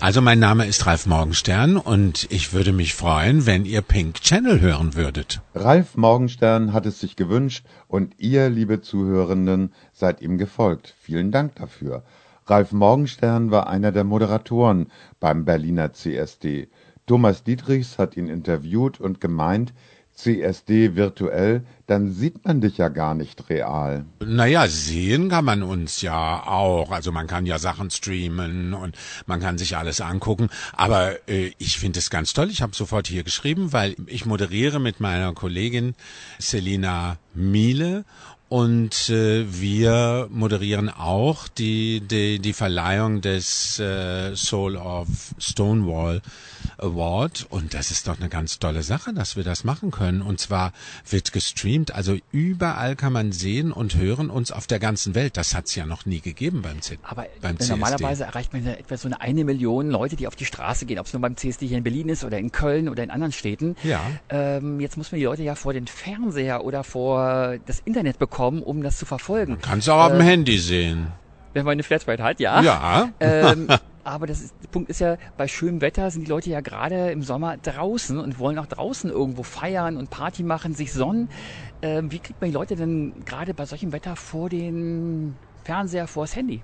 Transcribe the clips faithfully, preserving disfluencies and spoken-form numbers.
Also mein Name ist Ralf Morgenstern und ich würde mich freuen, wenn ihr Pink Channel hören würdet. Ralf Morgenstern hat es sich gewünscht und ihr, liebe Zuhörenden, seid ihm gefolgt. Vielen Dank dafür. Ralf Morgenstern war einer der Moderatoren beim Berliner C S D. Thomas Dietrichs hat ihn interviewt und gemeint, C S D virtuell, dann sieht man dich ja gar nicht real. Naja, sehen kann man uns ja auch. Also man kann ja Sachen streamen und man kann sich alles angucken. Aber äh, ich finde es ganz toll. Ich habe sofort hier geschrieben, weil ich moderiere mit meiner Kollegin Selina Miele. Und äh, wir moderieren auch die die die Verleihung des äh, Soul of Stonewall Award. Und das ist doch eine ganz tolle Sache, dass wir das machen können. Und zwar wird gestreamt. Also überall kann man sehen und hören uns auf der ganzen Welt. Das hat es ja noch nie gegeben beim, C Aber beim C S D. Normalerweise erreicht man ja etwa so eine, eine Million Leute, die auf die Straße gehen. Ob es nur beim C S D hier in Berlin ist oder in Köln oder in anderen Städten. Ja. Ähm, jetzt muss man die Leute ja vor den Fernseher oder vor das Internet bekommen, um das zu verfolgen. Man kann es auch äh, auf dem Handy sehen. Wenn man eine Flatrate hat, ja. Ja. ähm, aber das ist, der Punkt ist ja, bei schönem Wetter sind die Leute ja gerade im Sommer draußen und wollen auch draußen irgendwo feiern und Party machen, sich sonnen. Ähm, wie kriegt man die Leute denn gerade bei solchem Wetter vor den Fernseher, vors Handy?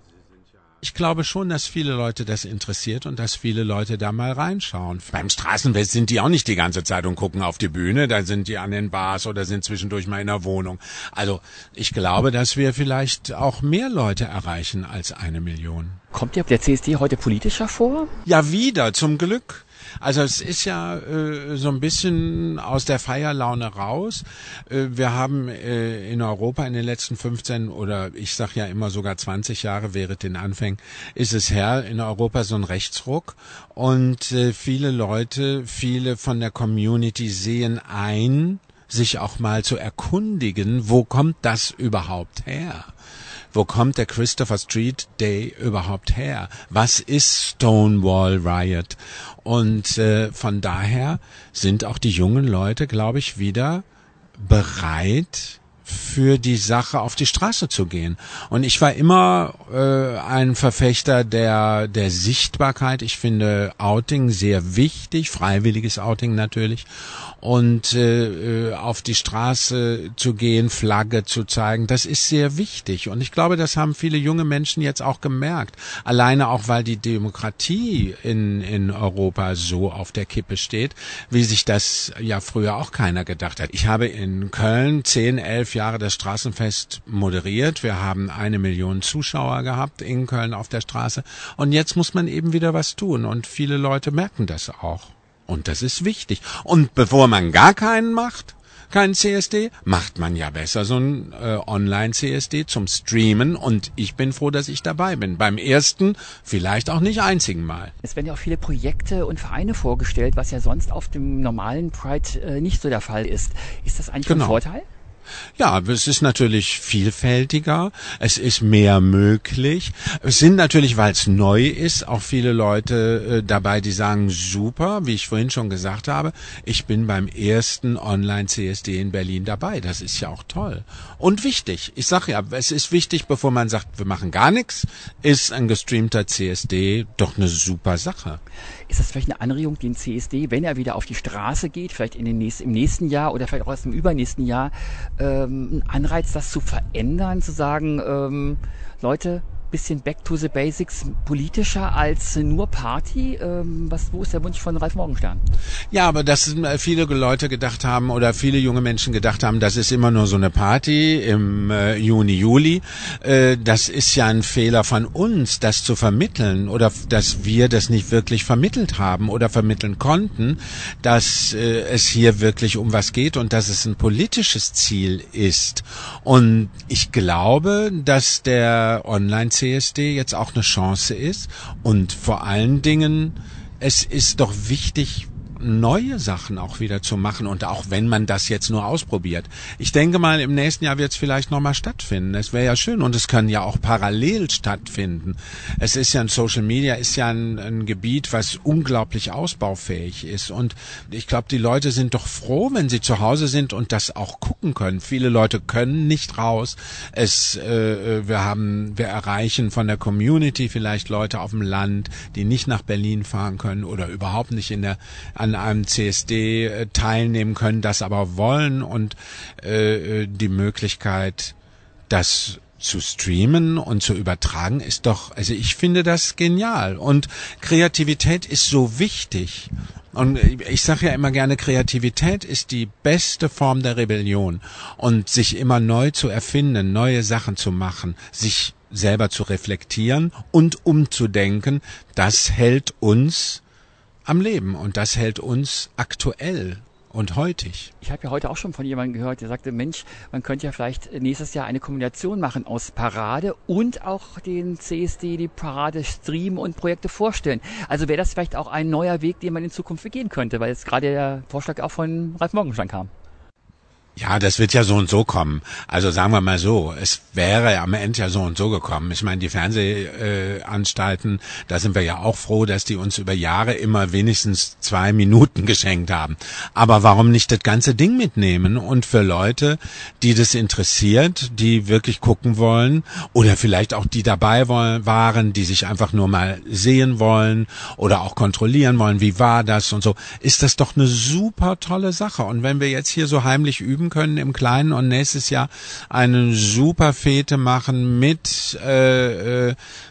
Ich glaube schon, dass viele Leute das interessiert und dass viele Leute da mal reinschauen. Beim Straßenfest sind die auch nicht die ganze Zeit und gucken auf die Bühne, da sind die an den Bars oder sind zwischendurch mal in der Wohnung. Also ich glaube, dass wir vielleicht auch mehr Leute erreichen als eine Million. Kommt ja der C S D heute politischer vor? Ja, wieder, zum Glück. Also es ist ja äh, so ein bisschen aus der Feierlaune raus. Äh, wir haben äh, in Europa in den letzten fünfzehn oder ich sag ja immer sogar zwanzig Jahre während den Anfängen, ist es her in Europa so ein Rechtsruck. Und äh, viele Leute, viele von der Community sehen ein, sich auch mal zu erkundigen, wo kommt das überhaupt her? Wo kommt der Christopher Street Day überhaupt her? Was ist Stonewall Riot? Und äh, von daher sind auch die jungen Leute, glaube ich, wieder bereit, für die Sache auf die Straße zu gehen. Und ich war immer äh, ein Verfechter der der Sichtbarkeit. Ich finde Outing sehr wichtig, freiwilliges Outing natürlich. Und äh, auf die Straße zu gehen, Flagge zu zeigen, das ist sehr wichtig. Und ich glaube, das haben viele junge Menschen jetzt auch gemerkt. Alleine auch, weil die Demokratie in in Europa so auf der Kippe steht, wie sich das ja früher auch keiner gedacht hat. Ich habe in Köln zehn, elf Jahre das Straßenfest moderiert. Wir haben eine Million Zuschauer gehabt in Köln auf der Straße. Und jetzt muss man eben wieder was tun. Und viele Leute merken das auch. Und das ist wichtig. Und bevor man gar keinen macht, keinen C S D, macht man ja besser so ein äh, Online-C S D zum Streamen. Und ich bin froh, dass ich dabei bin. Beim ersten, vielleicht auch nicht einzigen Mal. Es werden ja auch viele Projekte und Vereine vorgestellt, was ja sonst auf dem normalen Pride äh, nicht so der Fall ist. Ist das eigentlich genau. ein Vorteil? Ja, es ist natürlich vielfältiger, es ist mehr möglich. Es sind natürlich, weil es neu ist, auch viele Leute äh, dabei, die sagen, super, wie ich vorhin schon gesagt habe, ich bin beim ersten Online-C S D in Berlin dabei. Das ist ja auch toll. Und wichtig, ich sage ja, es ist wichtig, bevor man sagt, wir machen gar nichts, ist ein gestreamter C S D doch eine super Sache. Ist das vielleicht eine Anregung, den C S D, wenn er wieder auf die Straße geht, vielleicht in den nächsten, im nächsten Jahr oder vielleicht auch erst im übernächsten Jahr, ähm, ein Anreiz, das zu verändern, zu sagen, ähm, Leute, bisschen back to the basics, politischer als nur Party? Ähm, was, wo ist der Wunsch von Ralf Morgenstern? Ja, aber dass viele Leute gedacht haben oder viele junge Menschen gedacht haben, das ist immer nur so eine Party im äh, Juni, Juli. Äh, das ist ja ein Fehler von uns, das zu vermitteln oder dass wir das nicht wirklich vermittelt haben oder vermitteln konnten, dass äh, es hier wirklich um was geht und dass es ein politisches Ziel ist. Und ich glaube, dass der Online-C S D jetzt auch eine Chance ist und vor allen Dingen, es ist doch wichtig, neue Sachen auch wieder zu machen und auch wenn man das jetzt nur ausprobiert. Ich denke mal, im nächsten Jahr wird es vielleicht nochmal stattfinden. Es wäre ja schön und es kann ja auch parallel stattfinden. Es ist ja ein Social Media, ist ja ein, ein Gebiet, was unglaublich ausbaufähig ist und ich glaube, die Leute sind doch froh, wenn sie zu Hause sind und das auch gucken können. Viele Leute können nicht raus. Es, äh, wir haben, wir erreichen von der Community vielleicht Leute auf dem Land, die nicht nach Berlin fahren können oder überhaupt nicht in der an einem C S D teilnehmen können, das aber wollen und äh, die Möglichkeit, das zu streamen und zu übertragen, ist doch, also ich finde das genial und Kreativität ist so wichtig und ich sage ja immer gerne, Kreativität ist die beste Form der Rebellion und sich immer neu zu erfinden, neue Sachen zu machen, sich selber zu reflektieren und umzudenken, das hält uns am Leben und das hält uns aktuell und heutig. Ich habe ja heute auch schon von jemandem gehört, der sagte, Mensch, man könnte ja vielleicht nächstes Jahr eine Kombination machen aus Parade und auch den C S D, die Parade streamen und Projekte vorstellen. Also wäre das vielleicht auch ein neuer Weg, den man in Zukunft begehen könnte, weil jetzt gerade der Vorschlag auch von Ralf Morgenstern kam. Ja, das wird ja so und so kommen. Also sagen wir mal so, es wäre am Ende ja so und so gekommen. Ich meine, die Fernsehanstalten, äh, da sind wir ja auch froh, dass die uns über Jahre immer wenigstens zwei Minuten geschenkt haben. Aber warum nicht das ganze Ding mitnehmen und für Leute, die das interessiert, die wirklich gucken wollen oder vielleicht auch die dabei wollen, waren, die sich einfach nur mal sehen wollen oder auch kontrollieren wollen, wie war das und so, ist das doch eine super tolle Sache. Und wenn wir jetzt hier so heimlich üben können im Kleinen und nächstes Jahr eine super Fete machen mit äh, äh,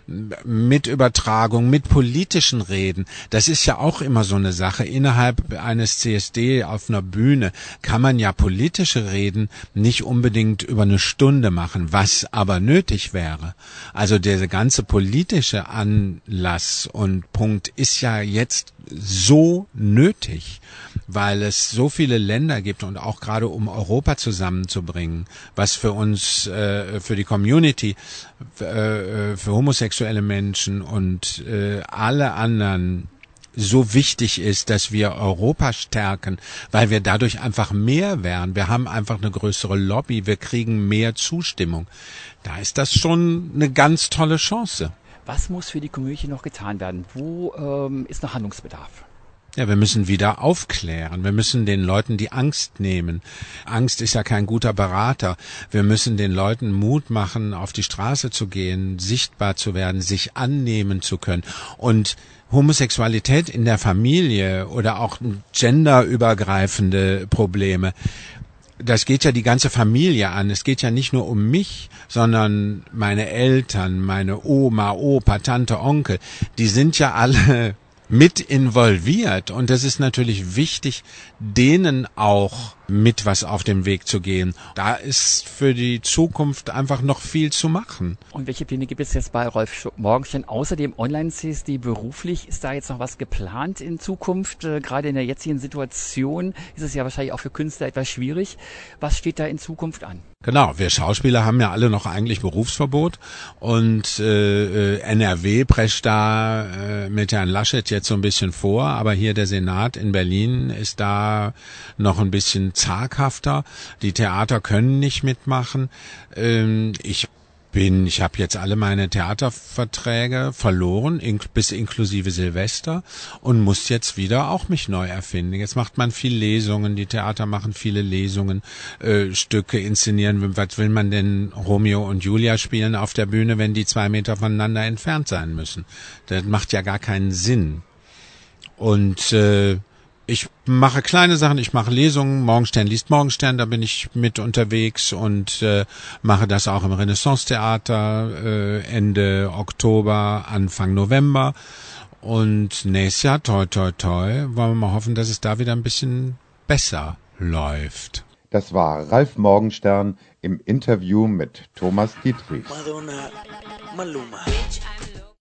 mit Übertragung, mit politischen Reden. Das ist ja auch immer so eine Sache. Innerhalb eines C S D auf einer Bühne kann man ja politische Reden nicht unbedingt über eine Stunde machen, was aber nötig wäre. Also der ganze politische Anlass und Punkt ist ja jetzt so nötig, weil es so viele Länder gibt und auch gerade um Europa zusammenzubringen, was für uns, äh, für die Community, äh, für homosexuelle Menschen und äh, alle anderen so wichtig ist, dass wir Europa stärken, weil wir dadurch einfach mehr werden. Wir haben einfach eine größere Lobby, wir kriegen mehr Zustimmung. Da ist das schon eine ganz tolle Chance. Was muss für die Community noch getan werden? Wo ähm, ist noch Handlungsbedarf? Ja, wir müssen wieder aufklären. Wir müssen den Leuten die Angst nehmen. Angst ist ja kein guter Berater. Wir müssen den Leuten Mut machen, auf die Straße zu gehen, sichtbar zu werden, sich annehmen zu können. Und Homosexualität in der Familie oder auch genderübergreifende Probleme, das geht ja die ganze Familie an. Es geht ja nicht nur um mich, sondern meine Eltern, meine Oma, Opa, Tante, Onkel, die sind ja alle mit involviert und es ist natürlich wichtig, denen auch mit was auf den Weg zu gehen. Da ist für die Zukunft einfach noch viel zu machen. Und welche Pläne gibt es jetzt bei Rolf Morgenstern außer dem Online-C S D beruflich? Ist da jetzt noch was geplant in Zukunft? Äh, gerade in der jetzigen Situation ist es ja wahrscheinlich auch für Künstler etwas schwierig. Was steht da in Zukunft an? Genau, wir Schauspieler haben ja alle noch eigentlich Berufsverbot und äh, N R W prescht da äh, mit Herrn Laschet jetzt so ein bisschen vor, aber hier der Senat in Berlin ist da noch ein bisschen zaghafter. Die Theater können nicht mitmachen. Ähm, ich bin, ich habe jetzt alle meine Theaterverträge verloren, ink- bis inklusive Silvester und muss jetzt wieder auch mich neu erfinden. Jetzt macht man viel Lesungen, die Theater machen viele Lesungen, äh, Stücke inszenieren. Was will man denn Romeo und Julia spielen auf der Bühne, wenn die zwei Meter voneinander entfernt sein müssen? Das macht ja gar keinen Sinn. Und äh, ich mache kleine Sachen, ich mache Lesungen, Morgenstern liest Morgenstern, da bin ich mit unterwegs und äh, mache das auch im Renaissance-Theater äh, Ende Oktober, Anfang November. Und nächstes Jahr, toi toi toi, wollen wir mal hoffen, dass es da wieder ein bisschen besser läuft. Das war Ralf Morgenstern im Interview mit Thomas Dietrich. Madonna, Maluma.